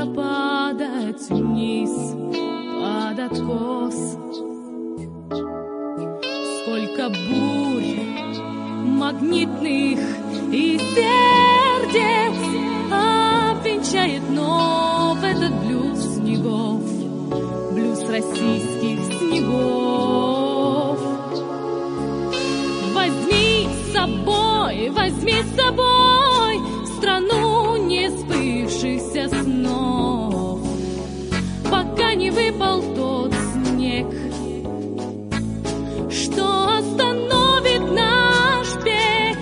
падать вниз под откос. Сколько бурь магнитных и сердец обвенчает вновь этот блюз снегов, блюз российских снегов. Возьми с собой страну несбывшихся снов, пока не выпал тот снег, что остановит наш бег.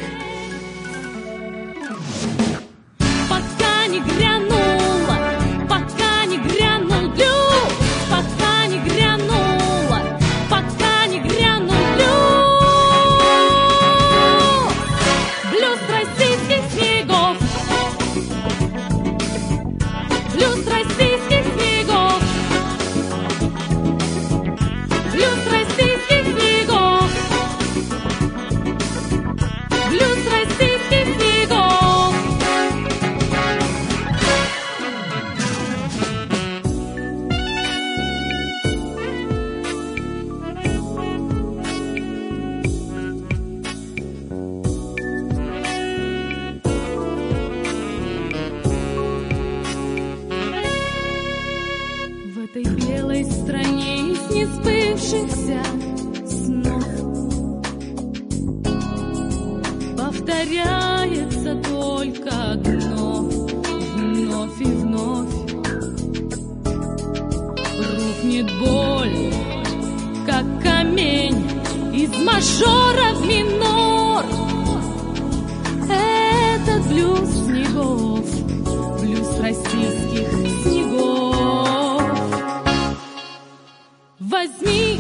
Пока не грянуло, пока не грянул блюз, пока не грянуло, пока не грянул блюз, блюз российских снегов, блюз российских снегов, блюз российских снегов, блюз российских снегов. В этой белой стране из несбывшихся снов повторяется только одно, вновь и вновь. Рухнет боль, как камень, из мажора в минор. Этот блюз снегов, блюз российских снегов. Возьми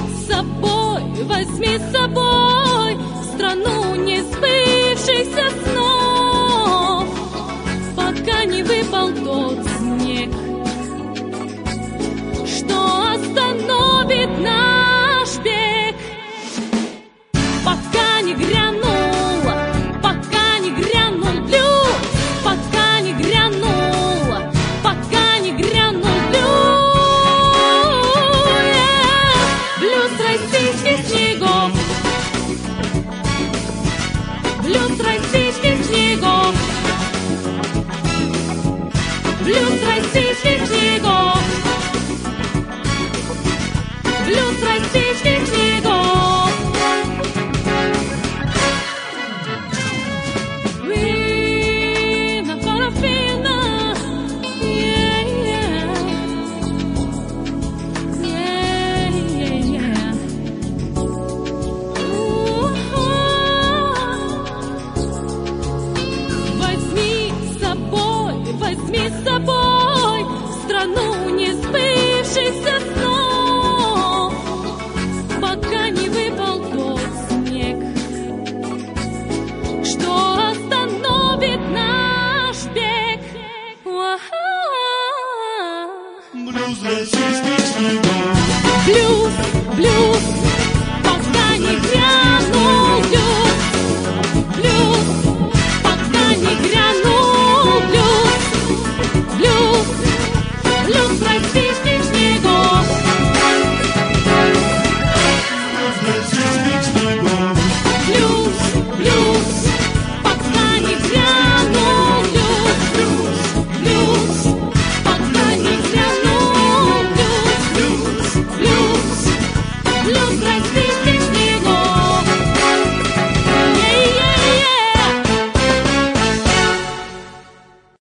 с собой страну несбывшихся снов, пока не выпал тот снег, что остановит наш бег. Пока не грянуло, пока не грянул блюз, пока не грянуло, пока не грянул блюз, блюз российских снегов, блюз российских снегов, блюз российских снегов, блюз российских снегов. Вина, парафина, возьми с собой страну несбывшихся снов, пока не выпал тот снег, что остановит наш бег. Блюз российских снегов. Блюз, блюз